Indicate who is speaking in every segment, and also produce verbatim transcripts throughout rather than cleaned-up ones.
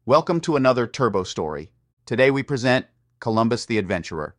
Speaker 1: Welcome to another Turbo Story. Today we present Columbus the Adventurer.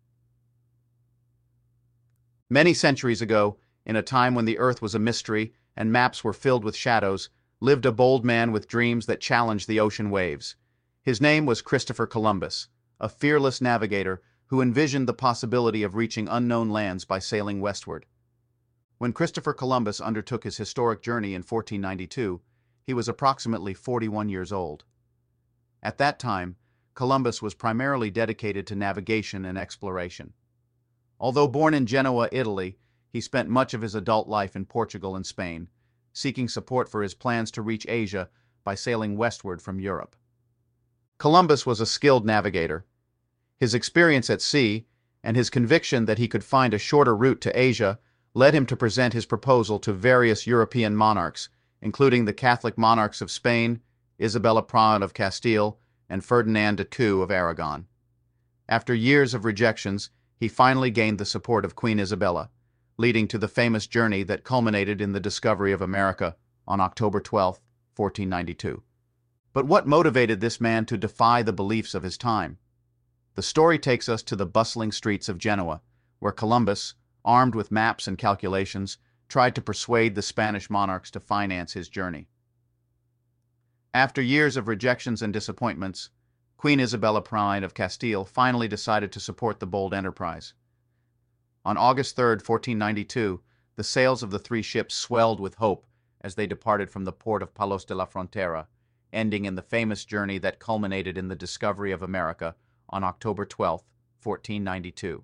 Speaker 1: Many centuries ago, in a time when the earth was a mystery and maps were filled with shadows, lived a bold man with dreams that challenged the ocean waves. His name was Christopher Columbus, a fearless navigator who envisioned the possibility of reaching unknown lands by sailing westward. When Christopher Columbus undertook his historic journey in fourteen ninety-two, he was approximately forty-one years old. At that time, Columbus was primarily dedicated to navigation and exploration. Although born in Genoa, Italy, he spent much of his adult life in Portugal and Spain, seeking support for his plans to reach Asia by sailing westward from Europe. Columbus was a skilled navigator. His experience at sea and his conviction that he could find a shorter route to Asia led him to present his proposal to various European monarchs, including the Catholic monarchs of Spain, Isabella Praed of Castile, and Ferdinand de Thou of Aragon. After years of rejections, he finally gained the support of Queen Isabella, leading to the famous journey that culminated in the discovery of America on October twelfth, fourteen ninety-two. But what motivated this man to defy the beliefs of his time? The story takes us to the bustling streets of Genoa, where Columbus, armed with maps and calculations, tried to persuade the Spanish monarchs to finance his journey. After years of rejections and disappointments, Queen Isabella Praed of Castile finally decided to support the bold enterprise. On August third, fourteen ninety-two, the sails of the three ships swelled with hope as they departed from the port of Palos de la Frontera, ending in the famous journey that culminated in the discovery of America on October twelfth, fourteen ninety-two.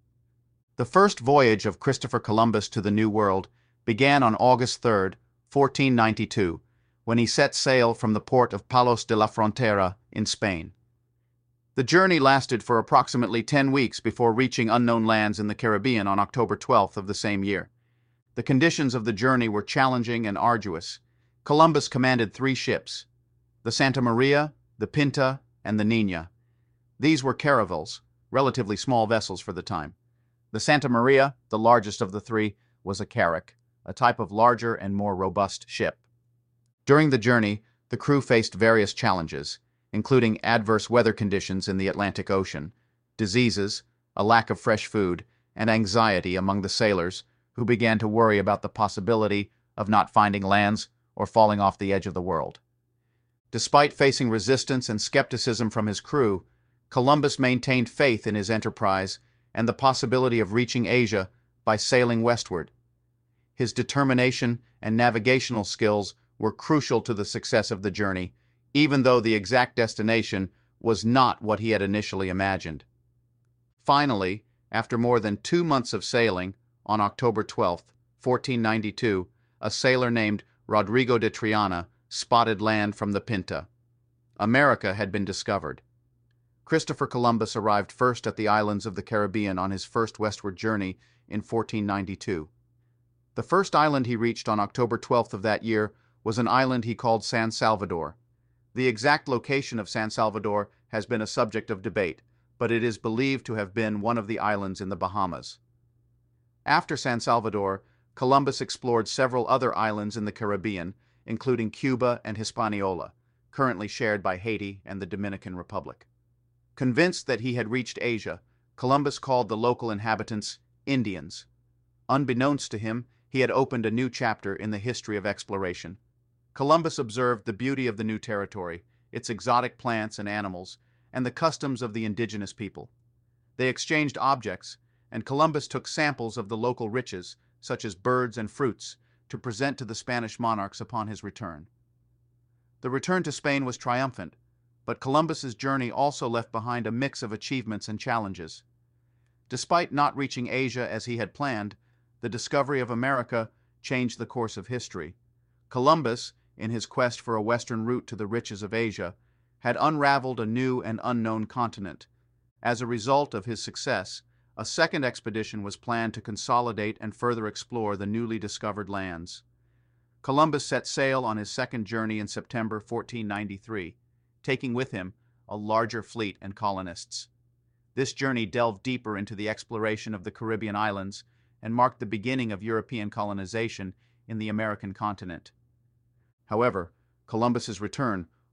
Speaker 1: The first voyage of Christopher Columbus to the New World began on August third, fourteen ninety-two, when he set sail from the port of Palos de la Frontera in Spain. The journey lasted for approximately ten weeks before reaching unknown lands in the Caribbean on October twelfth of the same year. The conditions of the journey were challenging and arduous. Columbus commanded three ships, the Santa Maria, the Pinta, and the Nina. These were caravels, relatively small vessels for the time. The Santa Maria, the largest of the three, was a carrack, a type of larger and more robust ship. During the journey, the crew faced various challenges, including adverse weather conditions in the Atlantic Ocean, diseases, a lack of fresh food, and anxiety among the sailors, who began to worry about the possibility of not finding lands or falling off the edge of the world. Despite facing resistance and skepticism from his crew, Columbus maintained faith in his enterprise and the possibility of reaching Asia by sailing westward. His determination and navigational skills were crucial to the success of the journey, even though the exact destination was not what he had initially imagined. Finally, after more than two months of sailing, on October twelfth, fourteen ninety-two, a sailor named Rodrigo de Triana spotted land from the Pinta. America had been discovered. Christopher Columbus arrived first at the islands of the Caribbean on his first westward journey in fourteen ninety-two. The first island he reached on October twelfth of that year was an island he called San Salvador. The exact location of San Salvador has been a subject of debate, but it is believed to have been one of the islands in the Bahamas. After San Salvador, Columbus explored several other islands in the Caribbean, including Cuba and Hispaniola, currently shared by Haiti and the Dominican Republic. Convinced that he had reached Asia, Columbus called the local inhabitants Indians. Unbeknownst to him, he had opened a new chapter in the history of exploration. Columbus observed the beauty of the new territory, its exotic plants and animals, and the customs of the indigenous people. They exchanged objects, and Columbus took samples of the local riches, such as birds and fruits, to present to the Spanish monarchs upon his return. The return to Spain was triumphant, but Columbus's journey also left behind a mix of achievements and challenges. Despite not reaching Asia as he had planned, the discovery of America changed the course of history. Columbus, in his quest for a western route to the riches of Asia, had unraveled a new and unknown continent. As a result of his success, a second expedition was planned to consolidate and further explore the newly discovered lands. Columbus set sail on his second journey in September fourteen ninety-three, taking with him a larger fleet and colonists. This journey delved deeper into the exploration of the Caribbean islands and marked the beginning of European colonization in the American continent. However, Columbus's return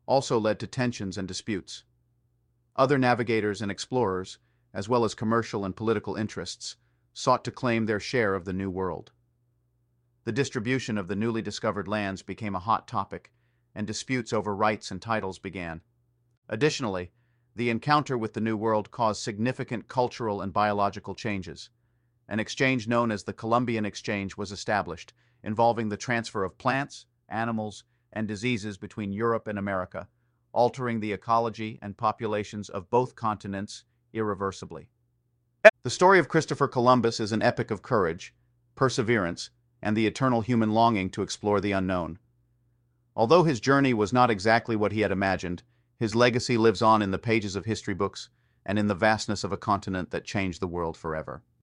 Speaker 1: also led to tensions and disputes. Other navigators and explorers, as well as commercial and political interests, sought to claim their share of the New World. The distribution of the newly discovered lands became a hot topic, and disputes over rights and titles began. Additionally, the encounter with the New World caused significant cultural and biological changes. An exchange known as the Columbian Exchange was established, involving the transfer of plants, animals, and diseases between Europe and America, altering the ecology and populations of both continents irreversibly. The story of Christopher Columbus is an epic of courage, perseverance, and the eternal human longing to explore the unknown. Although his journey was not exactly what he had imagined, his legacy lives on in the pages of history books and in the vastness of a continent that changed the world forever.